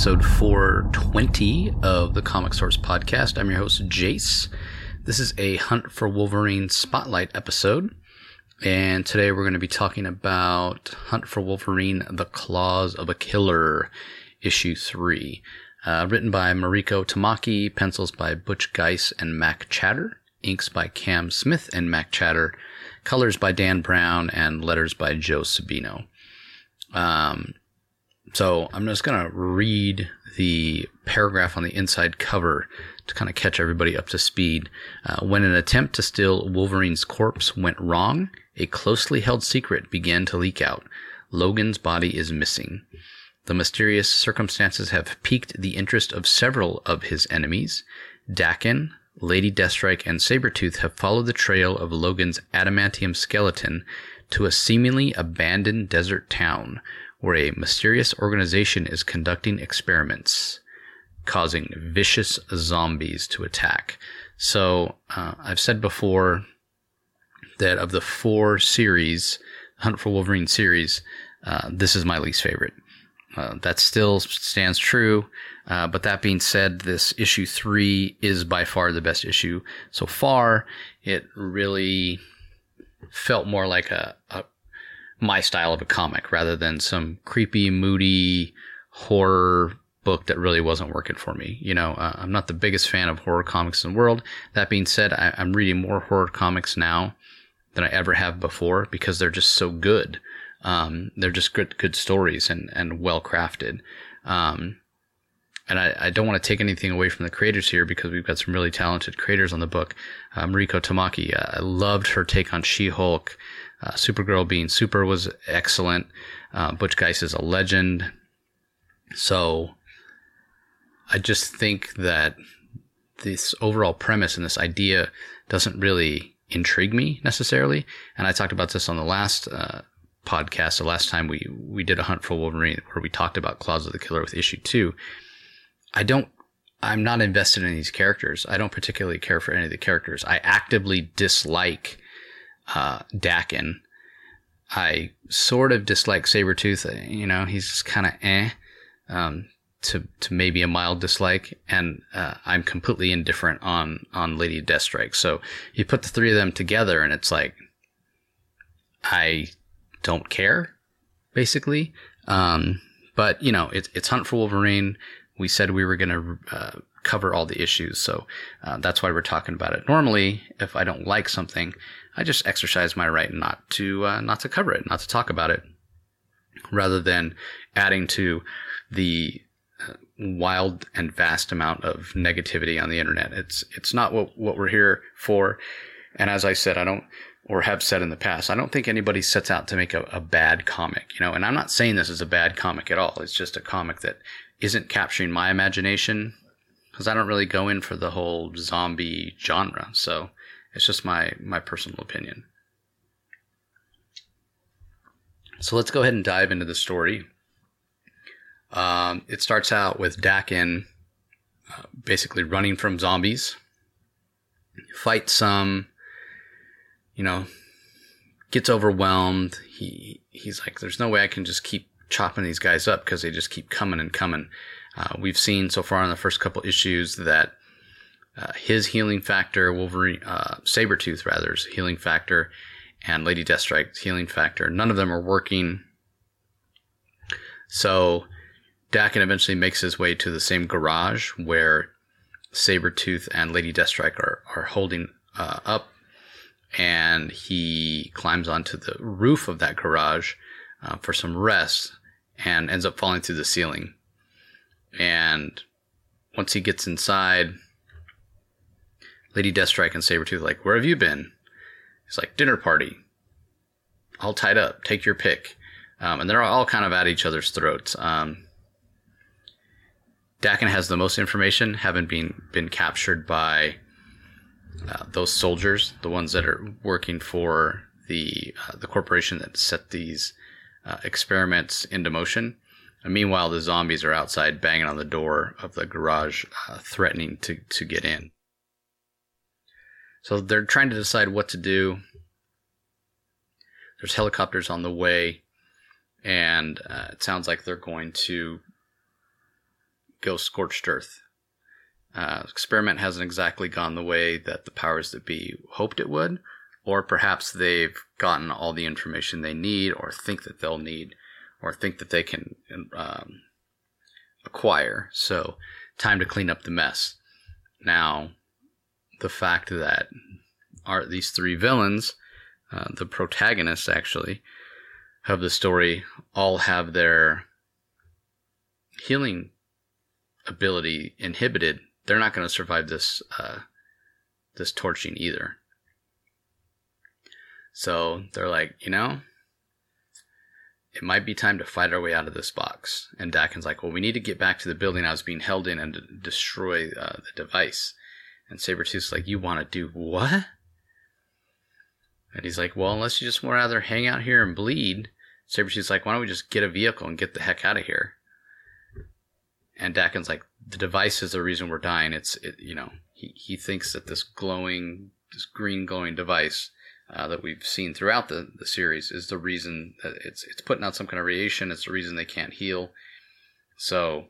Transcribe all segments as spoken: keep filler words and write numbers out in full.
episode four twenty of the Comic Source Podcast. I'm your host, Jace. This is a Hunt for Wolverine Spotlight episode, and today we're going to be talking about Hunt for Wolverine, The Claws of a Killer, issue three. Uh, written by Mariko Tamaki, pencils by Butch Guice and Mac Chatter, inks by Cam Smith and Mac Chatter, colors by Dan Brown, and letters by Joe Sabino. Um, so I'm just going to read the paragraph on the inside cover to kind of catch everybody up to speed. Uh, when an attempt to steal Wolverine's corpse went wrong, a closely held secret began to leak out. Logan's body is missing. The mysterious circumstances have piqued the interest of several of his enemies. Daken, Lady Deathstrike, and Sabretooth have followed the trail of Logan's adamantium skeleton to a seemingly abandoned desert town where a mysterious organization is conducting experiments, causing vicious zombies to attack. So, uh, I've said before that of the four series, Hunt for Wolverine series, uh, this is my least favorite. Uh, that still stands true, uh, but that being said, this issue three is by far the best issue so far. It really felt more like a, a my style of a comic rather than some creepy, moody horror book that really wasn't working for me. You know, uh, I'm not the biggest fan of horror comics in the world. That being said, I, I'm reading more horror comics now than I ever have before because they're just so good. Um, they're just good, good stories and, and well crafted. Um, and I, I don't want to take anything away from the creators here because we've got some really talented creators on the book. Uh, Mariko Tamaki, uh, I loved her take on She-Hulk. Uh, Supergirl being super was excellent. Uh, Butch Guice is a legend. So I just think that this overall premise and this idea doesn't really intrigue me necessarily. And I talked about this on the last, uh, podcast, the last time we, we did a Hunt for Wolverine where we talked about Claws of the Killer with issue two. I don't, I'm not invested in these characters. I don't particularly care for any of the characters. I actively dislike, uh, Daken. I sort of dislike Sabretooth. You know, he's just kind of eh, um, to, to maybe a mild dislike. And, uh, I'm completely indifferent on, on Lady Deathstrike. So you put the three of them together and it's like, I don't care, basically. Um, but, you know, it's, it's Hunt for Wolverine. We said we were going to uh, cover all the issues, so uh, that's why we're talking about it. Normally, if I don't like something, I just exercise my right not to uh, not to cover it, not to talk about it, rather than adding to the uh, wild and vast amount of negativity on the internet. It's it's not what what we're here for. And as I said, I don't, or have said in the past, I don't think anybody sets out to make a, a bad comic, you know, and I'm not saying this is a bad comic at all. It's just a comic that isn't capturing my imagination because I don't really go in for the whole zombie genre. So it's just my, my personal opinion. So let's go ahead and dive into the story. Um, it starts out with Daken uh, basically running from zombies, fights some, you know, gets overwhelmed. He he's like, there's no way I can just keep chopping these guys up because they just keep coming and coming. Uh, we've seen so far in the first couple issues that uh, his healing factor, Wolverine, uh, Sabretooth rather's healing factor, and Lady Deathstrike's healing factor, none of them are working. So Daken eventually makes his way to the same garage where Sabretooth and Lady Deathstrike are, are holding uh, up. And he climbs onto the roof of that garage uh, for some rest and ends up falling through the ceiling. And once he gets inside, Lady Deathstrike and Sabretooth are like, where have you been? He's like, dinner party. All tied up. Take your pick. Um, and they're all kind of at each other's throats. Um, Daken has the most information, having been, been captured by Uh, those soldiers, the ones that are working for the uh, the corporation that set these uh, experiments into motion. And meanwhile, the zombies are outside banging on the door of the garage, uh, threatening to, to get in. So they're trying to decide what to do. There's helicopters on the way, and uh, it sounds like they're going to go scorched earth. Uh, experiment hasn't exactly gone the way that the powers that be hoped it would, or perhaps they've gotten all the information they need, or think that they'll need, or think that they can um, acquire. So, time to clean up the mess. Now, the fact that are these three villains, uh, the protagonists actually of the story, all have their healing ability inhibited, they're not going to survive this uh, this torching either. So they're like, you know, it might be time to fight our way out of this box. And Dakin's like, well, we need to get back to the building I was being held in and d- destroy uh, the device. And Sabretooth's like, you want to do what? And he's like, well, unless you just want to rather hang out here and bleed. Sabretooth's like, why don't we just get a vehicle and get the heck out of here? And Dakin's like, the device is the reason we're dying. It's, it, you know, he, he thinks that this glowing, this green glowing device uh, that we've seen throughout the, the series is the reason that it's it's putting out some kind of radiation. It's the reason they can't heal. So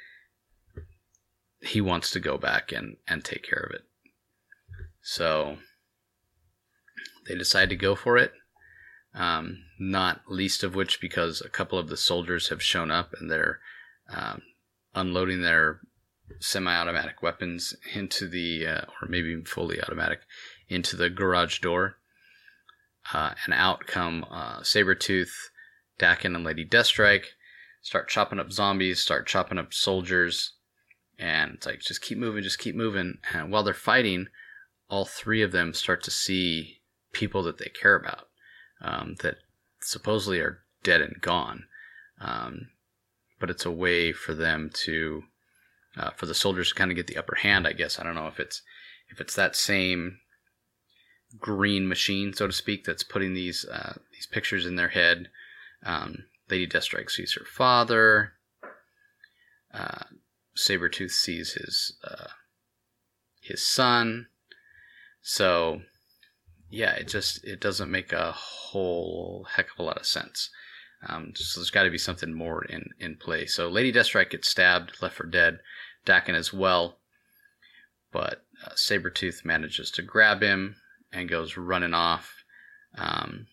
he wants to go back and, and take care of it. So they decide to go for it. Um, not least of which because a couple of the soldiers have shown up and they're um, unloading their semi-automatic weapons into the, uh, or maybe even fully automatic, into the garage door. Uh, and out come uh, Sabretooth, Dakin, and Lady Deathstrike, start chopping up zombies, start chopping up soldiers, and it's like, just keep moving, just keep moving. And while they're fighting, all three of them start to see people that they care about, um, that supposedly are dead and gone. Um, but it's a way for them to, uh, for the soldiers to kind of get the upper hand, I guess. I don't know if it's, if it's that same green machine, so to speak, that's putting these, uh, these pictures in their head. Um, Lady Deathstrike sees her father. Uh, Sabretooth sees his, uh, his son. So, yeah, it just, it doesn't make a whole heck of a lot of sense. Um, so there's got to be something more in, in play. So Lady Deathstrike gets stabbed, left for dead. Dakin as well. But uh, Sabretooth manages to grab him and goes running off. Um,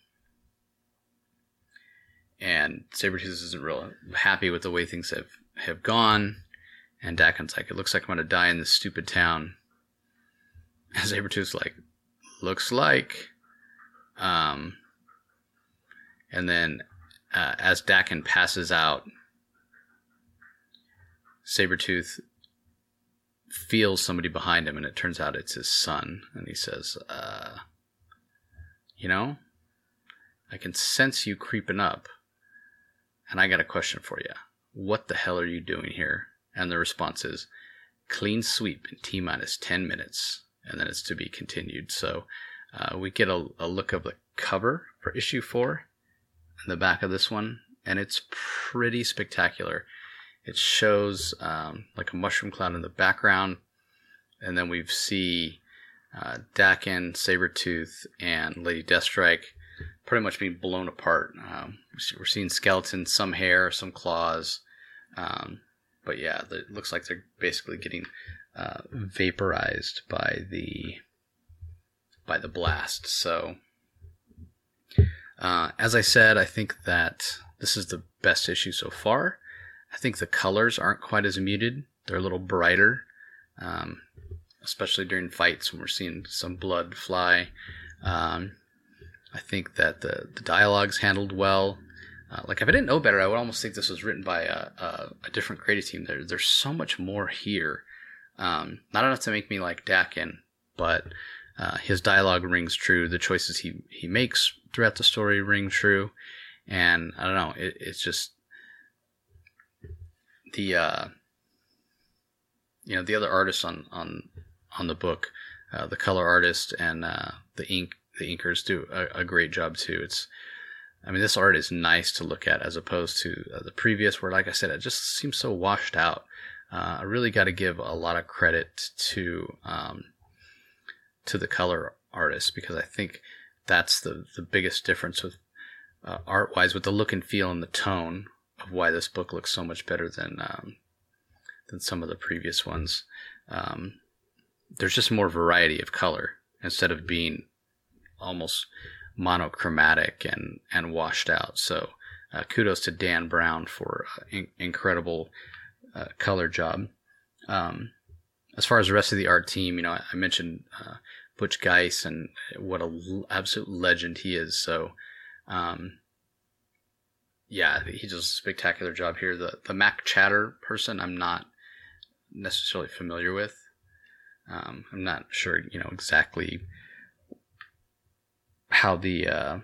and Sabretooth isn't real happy with the way things have, have gone. And Dakin's like, it looks like I'm going to die in this stupid town. And Sabretooth's like, looks like. Um, and then uh, as Dakin passes out, Sabretooth feels somebody behind him, and it turns out it's his son. And he says, uh, you know, I can sense you creeping up, and I got a question for you. What the hell are you doing here? And the response is, clean sweep in T-minus ten minutes. And then it's to be continued. So uh, we get a, a look of the cover for issue four in the back of this one, and it's pretty spectacular. It shows um, like a mushroom cloud in the background, and then we see uh, Dakin, Sabretooth, and Lady Deathstrike pretty much being blown apart. Um, we're seeing skeletons, some hair, some claws, um, but yeah, it looks like they're basically getting uh, vaporized by the by the blast. So, uh, as I said, I think that this is the best issue so far. I think the colors aren't quite as muted. They're a little brighter, um, especially during fights when we're seeing some blood fly. Um, I think that the, the dialogue's handled well. Uh, like, if I didn't know better, I would almost think this was written by a, a, a different creative team. There, there's so much more here. Um, not enough to make me like Dakin, but uh, his dialogue rings true. The choices he, he makes throughout the story ring true. And I don't know, it, it's just... The uh, you know the other artists on on on the book, uh, the color artist and uh, the ink the inkers do a, a great job too. It's, I mean, this art is nice to look at as opposed to uh, the previous, where, like I said, it just seems so washed out. Uh, I really got to give a lot of credit to um, to the color artist, because I think that's the the biggest difference with uh, art wise, with the look and feel and the tone of why this book looks so much better than um, than some of the previous ones. Um, there's just more variety of color instead of being almost monochromatic and, and washed out. So uh, kudos to Dan Brown for uh, in- incredible uh, color job. Um, as far as the rest of the art team, you know, I, I mentioned uh, Butch Geis and what an absolute legend he is. So, um, yeah, he does a spectacular job here. The the Mac Chatter person, I'm not necessarily familiar with. Um, I'm not sure, you know, exactly how the uh,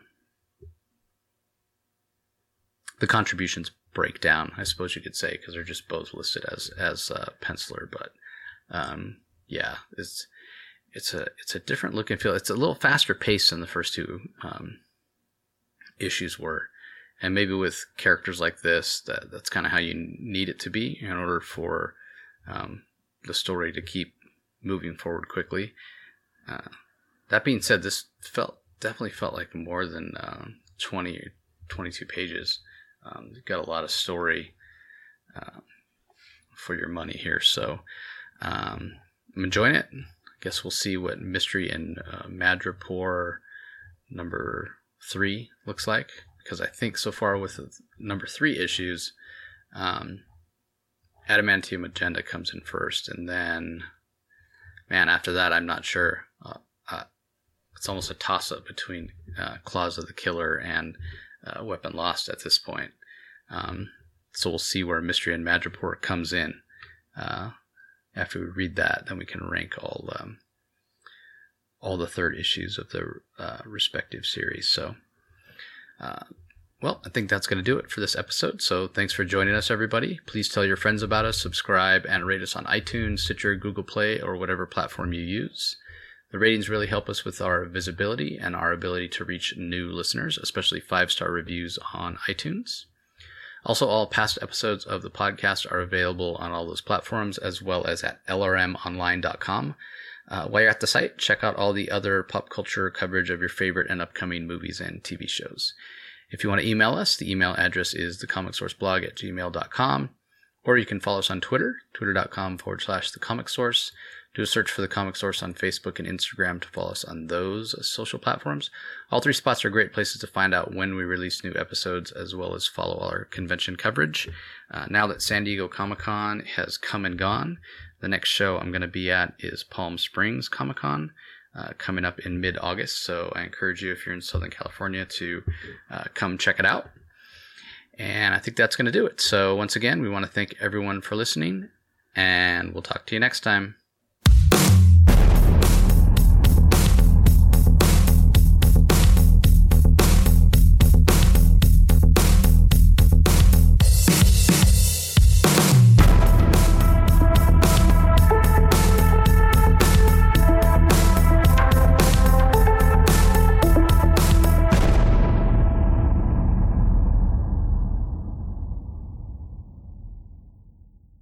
the contributions break down, I suppose you could say, because they're just both listed as as uh, penciler. But um, yeah, it's it's a it's a different look and feel. It's a little faster paced than the first two um, issues were. And maybe with characters like this, that that's kind of how you need it to be in order for um, the story to keep moving forward quickly. Uh, that being said, this felt definitely felt like more than uh, twenty or twenty-two pages. Um, you've got a lot of story uh, for your money here, so um, I'm enjoying it. I guess we'll see what Mystery in uh, Madripoor number three looks like. Because I think so far with number three issues, um, Adamantium Agenda comes in first, and then, man, after that, I'm not sure. Uh, uh, it's almost a toss-up between uh, Claws of the Killer and uh, Weapon Lost at this point. Um, so we'll see where Mystery in Madripoor comes in. Uh, after we read that, then we can rank all um, all the third issues of the uh, respective series. So. Uh, well, I think that's going to do it for this episode. So thanks for joining us, everybody. Please tell your friends about us, subscribe, and rate us on iTunes, Stitcher, Google Play, or whatever platform you use. The ratings really help us with our visibility and our ability to reach new listeners, especially five-star reviews on iTunes. Also, all past episodes of the podcast are available on all those platforms, as well as at L R M online dot com. Uh, while you're at the site, check out all the other pop culture coverage of your favorite and upcoming movies and T V shows. If you want to email us, the email address is thecomicsourceblog at gmail dot com, or you can follow us on Twitter, twitter.com forward slash thecomicsource. Do a search for The Comic Source on Facebook and Instagram to follow us on those social platforms. All three spots are great places to find out when we release new episodes, as well as follow our convention coverage. Uh, now that San Diego Comic-Con has come and gone, the next show I'm going to be at is Palm Springs Comic-Con, uh, coming up in mid-August. So I encourage you, if you're in Southern California, to uh, come check it out. And I think that's going to do it. So once again, we want to thank everyone for listening, and we'll talk to you next time.